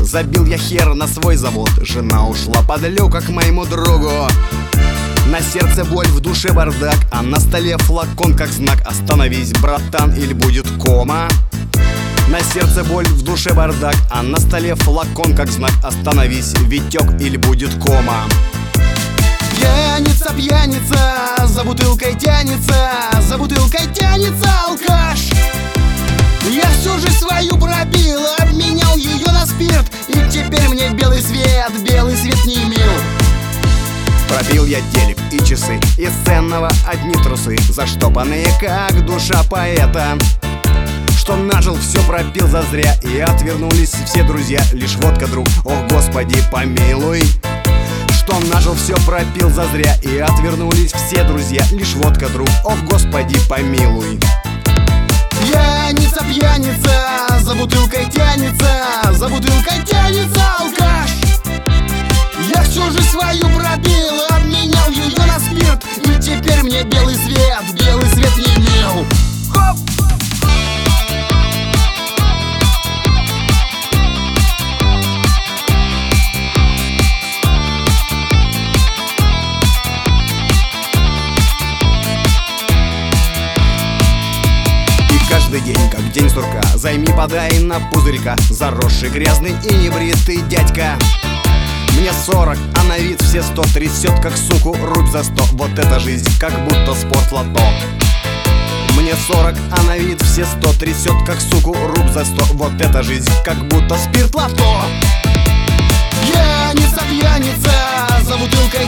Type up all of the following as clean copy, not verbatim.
Забил я хер на свой завод, жена ушла под люка к моему другу. На сердце боль, в душе бардак, а на столе флакон как знак. Остановись, братан, или будет кома. На сердце боль, в душе бардак, а на столе флакон как знак. Остановись, Витек, или будет кома. Пьяница, пьяница, за бутылкой тянется алкаш. Я всю жизнь свою пробил, обменял ее на спирт, и теперь мне белый свет не мил. Пробил я телек и часы, из ценного одни трусы, заштопанные как душа поэта. Что нажил, все пропил зазря, и отвернулись все друзья, лишь водка, друг, ох, Господи, помилуй. Что нажил, все пропил зазря, и отвернулись все друзья, лишь водка, друг, ох, Господи, помилуй. Пьяница, пьяница, за бутылкой тянется алкаш. Я всю жизнь свою пробил, обменял ее на спирт, и теперь мне белый свет не мил. Хоп! Каждый день, как день сурка, займи, подай на пузырька, заросший, грязный и небритый дядька. Мне 40, а на вид все 100, трясет как суку, рубь за 100. Вот эта жизнь, как будто спорт-лото. Мне 40, а на вид все 100, трясет как суку, рубь за 100. Вот эта жизнь, как будто спирт-лото. Пьяница, пьяница, за бутылкой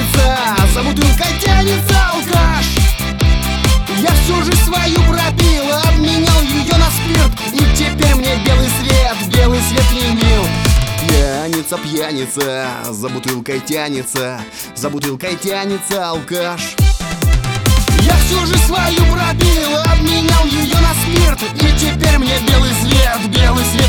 тянется алкаш. Я всю жизнь свою пробил, обменял ее на спирт, и теперь мне белый свет не мил. Пьяница, пьяница, за бутылкой тянется алкаш. Я всю жизнь свою пробил, обменял ее на спирт, и теперь мне белый свет